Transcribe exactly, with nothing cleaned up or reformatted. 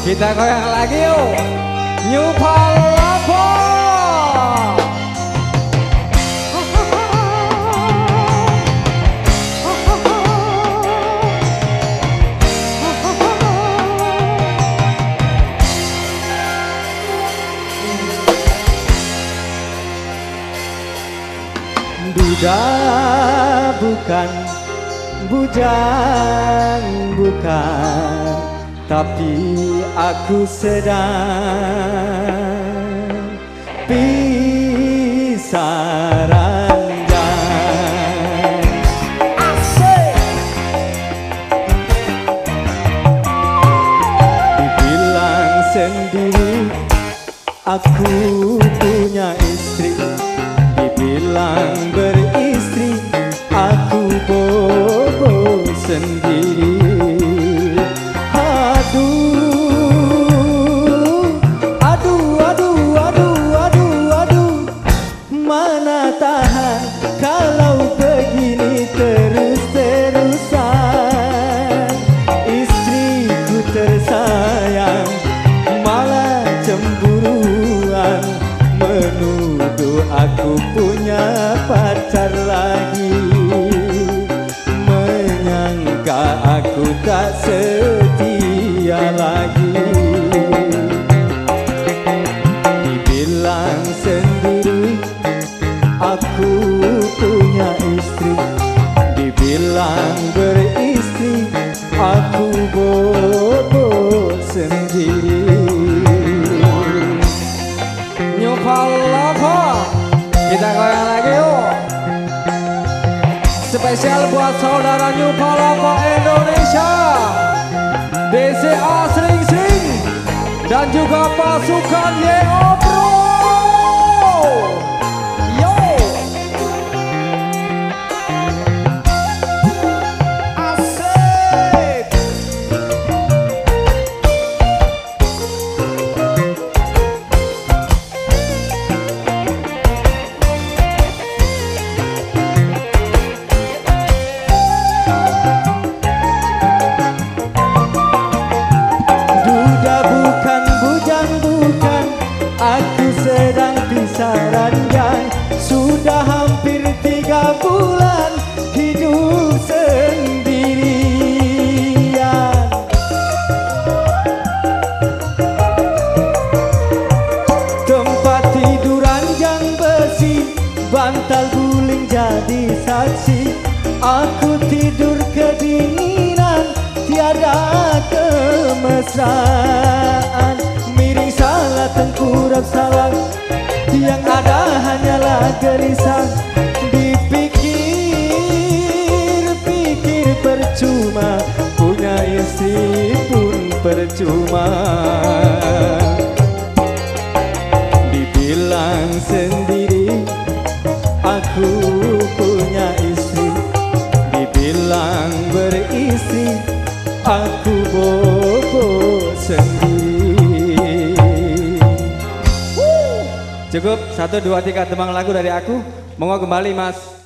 Kita goyang lagi yuk. New Palapa. Duda bukan, bujang bukan, tapi aku sedang pisah ranjang. Asik. Dibilang sendiri aku punya istri, dibilang beristri aku bobo sendiri. Aduh, aduh, aduh, aduh, aduh, aduh, mana tahan kalau begini terus-terusan. Istriku tersayang malah cemburuan, menuduh aku punya pacar lagi, menyangka aku tak setia lagi. Dibilang sendiri aku punya istri, dibilang beristri aku bobo sendiri. New Palapa. Kita goyang lagi yuk. Spesial buat saudara New Palapa Indonesia, D C A sering-sering, dan juga pasukan Y O Bro. Yo. Asik. Aku sedang pisah ranjang, sudah hampir tiga bulan hidup sendirian. Tempat tidur ranjang besi, bantal guling jadi saksi. Aku tidur kedinginan, tiada kemesraan. Miring salah, tengkurap salah, yang ada hanyalah gelisah. Dipikir-pikir percuma, punya istri pun percuma. Dibilang sendiri aku punya istri, dibilang beristri aku bobo sendiri. Cukup satu dua tiga tembang lagu dari aku. Monggo kembali Mas.